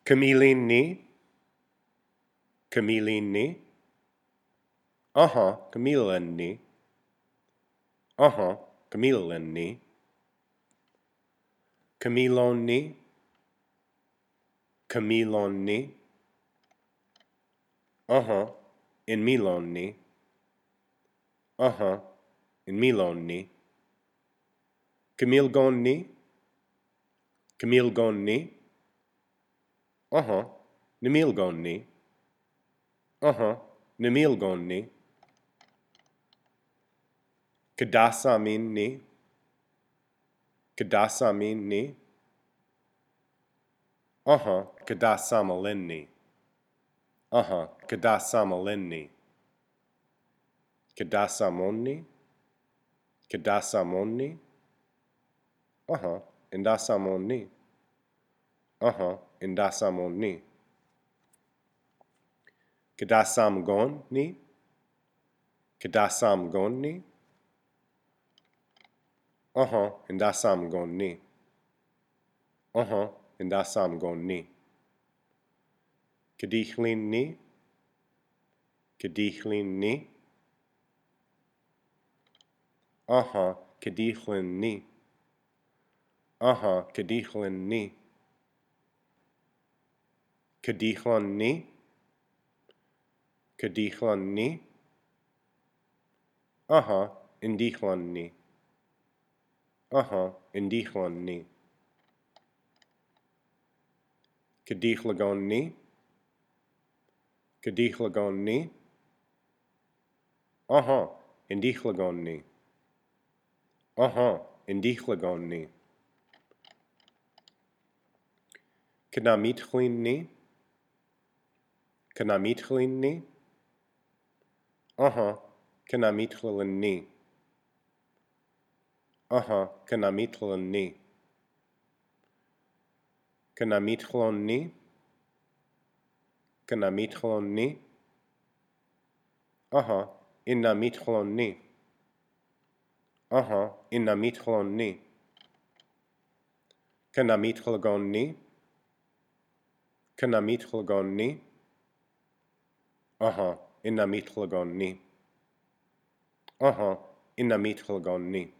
Kamilini, Kamilini, Kamilini, Kamilini, Kamiloni, Kamiloni, in Miloni, in Miloni, Camilgoni, Camilgoni, Nemilgoni, Nemilgoni, Kadasamini, Kadasamini, Kadasamalini, Kadasamalini, Kadasamoni, Kadasamoni, Indasamoni, Indasamoni, Kadasamgoni, Kadasamgoni, Indasamgoni, Indasamgoni, Kadichlini, Kadichlini, Kadichlini, Kadichlini, Kadichlani, Kadichlani, Indichlani, Indichlani, Kadichlagoni, Kadichlagoni, Indichlagoni, Indichlagoni, Kanamithlini, Kanamithlini, Kanamithlini, Kanamithlini, Kanamithloni, Kanamithloni, Inamithloni, Inamithloni, Kanamithlagoni, Kanamithlagoni, Inamithlagoni, Inamithlagoni.